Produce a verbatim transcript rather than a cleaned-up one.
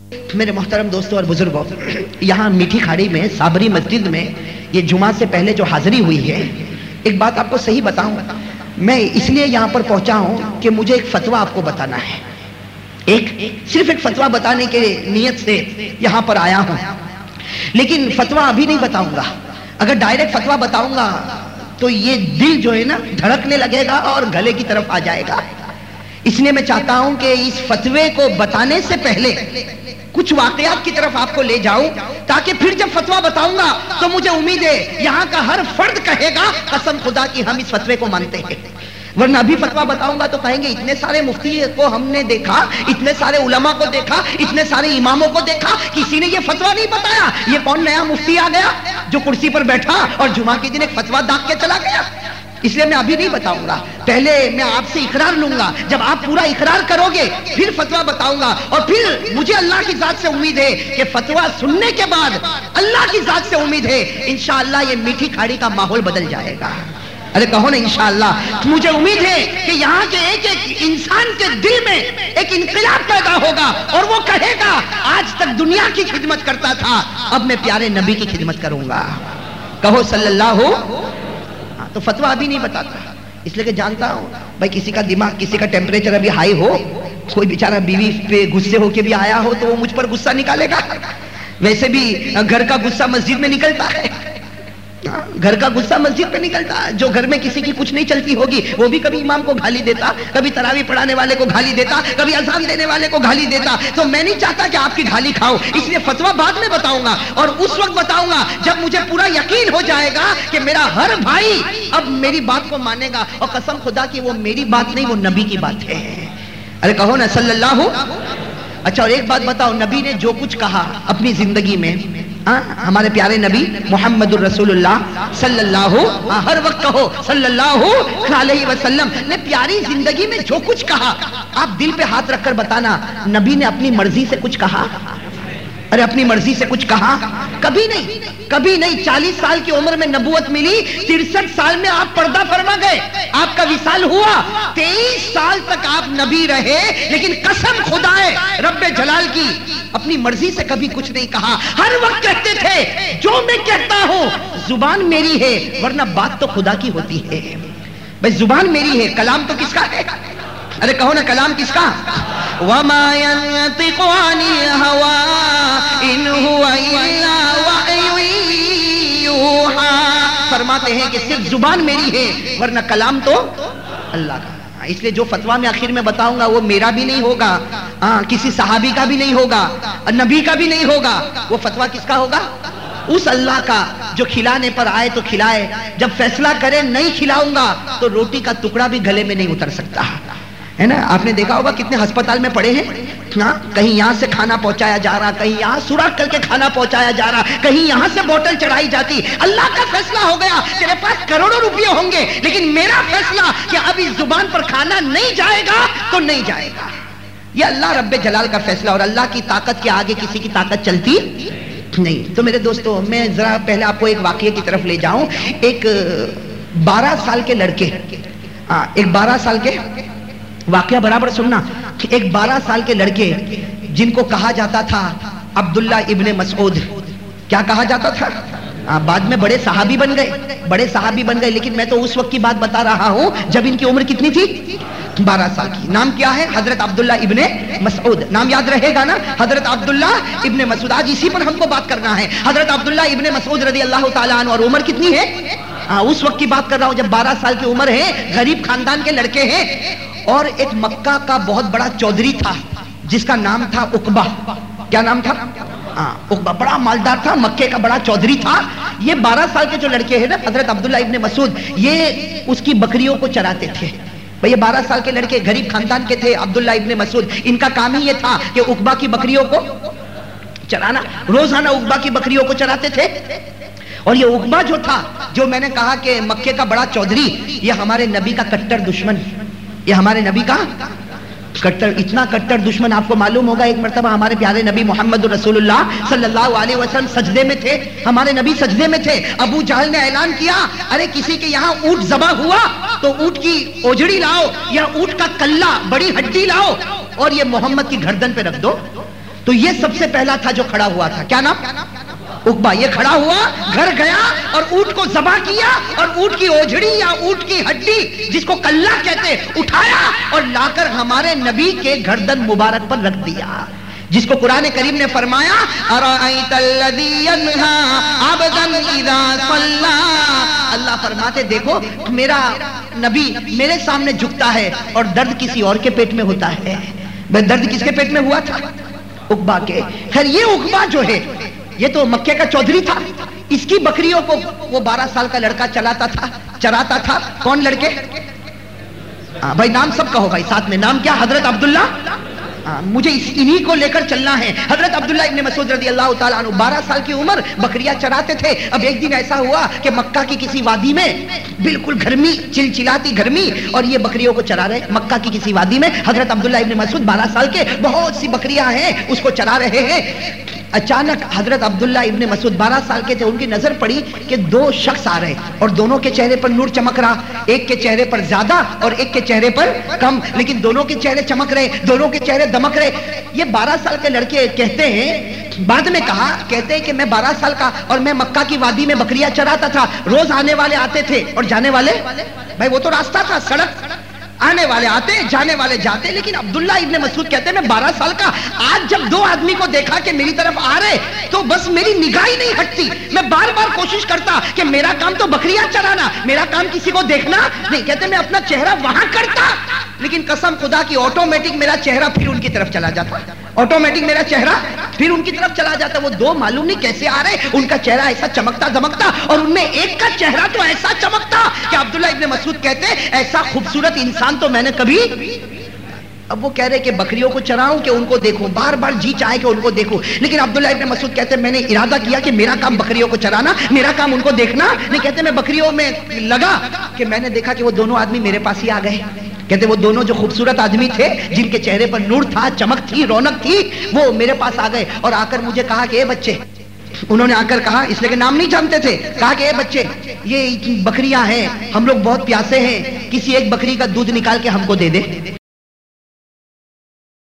میرے محترم دوستوں اور بزرگوں، یہاں میٹھی کھاڑی میں صابری مسجد میں یہ جمعہ سے پہلے جو حاضری ہوئی ہے، ایک بات آپ کو صحیح بتاؤں، میں اس لیے یہاں پر پہنچا ہوں کہ مجھے ایک فتویٰ آپ کو بتانا ہے، ایک صرف ایک فتویٰ بتانے کے نیت سے یہاں پر آیا ہوں، لیکن فتویٰ ابھی نہیں بتاؤں گا۔ اگر ڈائریکٹ فتویٰ بتاؤں گا تو یہ دل جو ہے نا دھڑکنے لگے گا اور گلے کی طرف آ جائے گا، اس لیے میں چاہتا ہوں کہ اس فتوے کو بتانے سے پہلے کچھ واقعات کی طرف آپ کو لے جاؤں، تاکہ پھر جب فتویٰ بتاؤں گا تو مجھے امید ہے یہاں کا ہر فرد کہے گا قسم خدا کی ہم اس فتوے کو مانتے ہیں، ورنہ ابھی فتویٰ بتاؤں گا تو کہیں گے اتنے سارے مفتی کو ہم نے دیکھا، اتنے سارے علماء کو دیکھا، اتنے سارے اماموں کو دیکھا، کسی نے یہ فتویٰ نہیں بتایا، یہ کون نیا مفتی آ گیا جو کرسی پر بیٹھا اور جمعہ کے دن ایک فتویٰ داغ کے چلا گیا۔ اس لیے میں ابھی نہیں بتاؤں گا، پہلے میں آپ سے اقرار لوں گا، جب آپ پورا اقرار کرو گے پھر فتویٰ بتاؤں گا، اور پھر مجھے اللہ کی ذات سے امید ہے کہ فتویٰ سننے کے بعد اللہ کی ذات سے امید ہے انشاءاللہ یہ میٹھی کھاڑی کا ماحول بدل جائے گا۔ ارے کہو نا انشاءاللہ، مجھے امید ہے کہ یہاں کے ایک ایک انسان کے دل میں ایک انقلاب پیدا ہوگا اور وہ کہے گا آج تک دنیا کی خدمت کرتا تھا، اب میں پیارے نبی کی خدمت کروں گا۔ کہو صلی اللہ ہو۔ تو فتویٰ ابھی نہیں بتاتا، اس لیے کہ جانتا ہوں بھائی کسی کا دماغ، کسی کا ٹیمپریچر ابھی ہائی ہو، کوئی بیچارہ بیوی پہ غصے ہو کے بھی آیا ہو تو وہ مجھ پر غصہ نکالے گا، ویسے بھی گھر کا غصہ مسجد میں نکلتا ہے، گھر کا غصہ مسجد پہ نکلتا ہے، جو گھر میں کسی کی کچھ نہیں چلتی ہوگی وہ بھی کبھی امام کو گالی دیتا، کبھی تراویح پڑھانے والے کو گالی دیتا، کبھی اذان دینے والے کو گالی دیتا، تو میں نہیں چاہتا کہ آپ کی گالی کھاؤ، اس لیے فتویٰ بعد میں بتاؤں گا، اور اس وقت بتاؤں گا جب مجھے پورا یقین ہو جائے گا کہ میرا ہر بھائی اب میری بات کو مانے گا، اور قسم خدا کی وہ میری بات نہیں، وہ نبی کی بات ہے۔ ارے کہو نا صلی اللہ۔ اچھا اور ایک بات بتاؤ، نبی نے جو کچھ کہا اپنی زندگی میں، ہمارے پیارے نبی محمد الرسول اللہ صلی اللہ، ہر وقت کہو صلی اللہ علیہ وسلم نے پیاری زندگی میں جو کچھ کہا، آپ دل پہ ہاتھ رکھ کر بتانا نبی نے اپنی مرضی سے کچھ کہا؟ ارے اپنی مرضی سے کچھ کہا؟ کبھی نہیں، کبھی نہیں۔ چالیس سال کی عمر میں نبوت ملی، ترسٹھ سال میں آپ پردہ فرما گئے، آپ کا وصال ہوا، تیئیس سال تک آپ نبی رہے، لیکن قسم خدا ہے رب جلال کی اپنی مرضی سے کبھی کچھ نہیں کہا، ہر وقت کہتے تھے جو میں کہتا ہوں زبان میری ہے، ورنہ بات تو خدا کی ہوتی ہے۔ بھئی زبان میری ہے، کلام تو کس کا ہے؟ ارے کہو نا کلام کس کا؟ وَمَا يَنْطِقُ عَنِ الْهَوَىٰ إِنْ هُوَ إِلَّا وَحْيٌ يُوحَىٰ، فرماتے ہیں کہ صرف زبان میری ہے ورنہ کلام تو اللہ کا۔ اس لیے جو فتویٰ میں آخر میں بتاؤں گا وہ میرا بھی نہیں ہوگا، ہاں کسی صحابی کا بھی نہیں ہوگا، نبی کا بھی نہیں ہوگا، وہ فتویٰ کس کا ہوگا؟ اس اللہ کا جو کھلانے پر آئے تو کھلائے، جب فیصلہ کرے نہیں کھلاؤں گا تو روٹی کا ٹکڑا بھی گلے میں نہیں اتر سکتا ہے نا۔ آپ نے دیکھا ہوگا کتنے ہسپتال میں پڑے ہیں، کہیں یہاں سے کھانا پہنچایا جا رہا، کہیں یہاں سوراخ کر کے کھانا پہنچایا جا رہا، کہیں یہاں سے بوتل چڑھائی جاتی۔ اللہ کا فیصلہ ہو گیا، تیرے پاس کروڑوں روپے ہوں گے لیکن میرا فیصلہ کہ اب اس زبان پر کھانا نہیں جائے گا تو نہیں جائے گا، یہ اللہ رب جلال کا فیصلہ، اور اللہ کی طاقت کے آگے کسی کی طاقت چلتی نہیں۔ تو میرے دوستو میں ذرا پہلے آپ کو ایک واقعے کی طرف لے جاؤں۔ ایک بارہ سال کے لڑکے، ایک بارہ سال کے واقعہ برابر سننا، ایک بارہ سال کے لڑکے جن کو کہا جاتا تھا عبداللہ ابن مسعود، کیا کہا جاتا تھا؟ بعد میں بڑے صحابی بن گئے، بڑے صحابی بن گئے، لیکن میں تو اس وقت کی بات بتا رہا ہوں جب ان کی عمر کتنی تھی؟ بارہ سال کی۔ نام کیا ہے؟ حضرت عبداللہ ابن مسعود، نام یاد رہے گا نا؟ حضرت عبداللہ ابن مسعود، آج اسی پر ہم کو بات کرنا ہے۔ حضرت عبداللہ ابن مسعود رضی اللہ تعالیٰ عنہ، اور عمر کتنی ہے؟ ہاں اس وقت کی بات کر رہا ہوں جب بارہ سال کی عمر ہے، غریب خاندان کے لڑکے ہیں، اور ایک مکہ کا بہت بڑا چودھری تھا جس کا نام تھا عقبہ۔ کیا نام تھا؟ ہاں عقبہ، بڑا مالدار تھا، مکے کا بڑا چودھری تھا۔ یہ بارہ سال کے جو لڑکے ہیں نا حضرت عبداللہ ابن مسعود، یہ اس کی بکریوں کو چراتے تھے۔ بھئی یہ بارہ سال کے لڑکے غریب خاندان کے تھے، عبداللہ ابن مسعود، ان کا کام ہی یہ تھا کہ عقبہ کی بکریوں کو چرانا، روزانہ عقبہ کی بکریوں کو چراتے تھے۔ اور یہ عقبہ جو تھا، جو میں نے کہا کہ مکے کا بڑا چودھری، یہ ہمارے نبی کا کٹر دشمن، یہ ہمارے نبی کا کٹر، اتنا کٹر دشمن آپ کو معلوم ہوگا۔ ایک مرتبہ ہمارے پیارے نبی محمد رسول اللہ صلی اللہ علیہ وسلم سجدے میں تھے، ہمارے نبی سجدے میں تھے، ابو جہل نے اعلان کیا ارے کسی کے یہاں اونٹ ذبح ہوا تو اونٹ کی اوجڑی لاؤ یا اونٹ کا کلہ، بڑی ہڈی لاؤ اور یہ محمد کی گردن پہ رکھ دو۔ تو یہ سب سے پہلا تھا جو کھڑا ہوا تھا. کیا نام؟ عقبہ. یہ کھڑا ہوا، گھر گیا اور اونٹ کو ذبح کیا اور اونٹ کی اوجھڑی یا اونٹ کی ہڈی جس کو کلہ کہتے اٹھایا اور لا کر ہمارے نبی کے گردن مبارک پر رکھ دیا، جس کو قرآن کریم نے فرمایا ارأیت الذی ینہا عبدا اذا صلی. اللہ فرماتے دیکھو میرا نبی میرے سامنے جھکتا ہے اور درد کسی اور کے پیٹ میں ہوتا ہے. درد کس کے پیٹ میں ہوا تھا؟ عقبہ کے. خیر یہ عقبہ جو ہے یہ تو مکے کا چودھری تھا. اس کی بکریوں کو وہ بارہ سال کا لڑکا چلاتا تھا، چراتا تھا. کون لڑکے؟ ہاں بھائی نام سب کا ہو بھائی ساتھ میں. نام کیا؟ حضرت عبداللہ. مجھے انہی کو لے کر چلنا ہے. حضرت عبداللہ ابن مسعود رضی اللہ تعالیٰ عنہ بارہ سال کی عمر بکریاں چراتے تھے. اب ایک دن ایسا ہوا کہ مکہ کی کسی وادی میں بالکل گرمی، چلچلاتی گرمی، اور یہ بکریوں کو چرا رہے. مکہ کی کسی وادی میں حضرت عبداللہ ابن مسعود بارہ سال کے، بہت سی بکریاں ہیں، اس کو چرا رہے ہیں. اچانک حضرت عبداللہ ابن مسعود بارہ سال کے تھے، ان کی نظر پڑی کہ دو شخص آ رہے اور دونوں کے چہرے پر نور چمک رہا. ایک کے چہرے پر زیادہ اور ایک کے چہرے پر کم، لیکن دونوں کے چہرے چمک رہے، دونوں کے چہرے دمک رہے. یہ بارہ سال کے لڑکے کہتے ہیں، بعد میں کہا، کہتے ہیں کہ میں بارہ سال کا اور میں مکہ کی وادی میں بکریاں چراتا تھا. روز آنے والے آتے تھے اور جانے والے، بھائی وہ تو راستہ تھا، سڑک، آنے والے آتے جانے والے جاتے. لیکن عبداللہ ابن مسعود کہتے ہیں میں بارہ سال کا آج جب دو آدمی کو دیکھا کہ میری طرف آ رہے تو بس میری نگاہ ہی نہیں ہٹتی. میں بار بار کوشش کرتا کہ میرا کام تو بکریاں چرانا، میرا کام کسی کو دیکھنا نہیں. کہتے میں اپنا چہرہ وہاں کرتا، لیکن قسم خدا کی آٹومیٹک میرا چہرہ پھر ان کی طرف چلا جاتا. آٹومیٹک میرا چہرہ پھر ان کی طرف چلا جاتا. وہ دو معلوم نہیں کیسے آ رہے، ان کا چہرہ ایسا چمکتا دمکتا، اور ان میں ایک کا چہرہ تو ایسا چمکتا کہ عبداللہ ابن مسعود کہتے ایسا خوبصورت انسان تو میں نے کبھی. اب وہ کہہ رہے کہ بکریوں کو چراؤں کہ ان کو دیکھوں، بار بار جی چاہے کہ ان کو دیکھوں. لیکن عبداللہ ابن مسعود کہتے ہیں میں نے ارادہ کیا کہ میرا کام بکریوں کو چرانا، میرا کام ان کو دیکھنا نہیں. کہتے میں بکریوں میں لگا کہ میں نے دیکھا کہ وہ دونوں آدمی میرے پاس ہی آ گئے. کہتے وہ دونوں جو خوبصورت آدمی تھے جن کے چہرے پر نور تھا، چمک تھی، رونق تھی، وہ میرے پاس آ گئے اور آ کر مجھے کہا کہ اے بچے، انہوں نے آ کر کہا، اس لیے کہ نام نہیں جانتے تھے، کہا کہ اے بچے یہ بکریاں ہیں، ہم لوگ بہت پیاسے ہیں، کسی ایک بکری کا دودھ نکال کے ہم کو دے دے.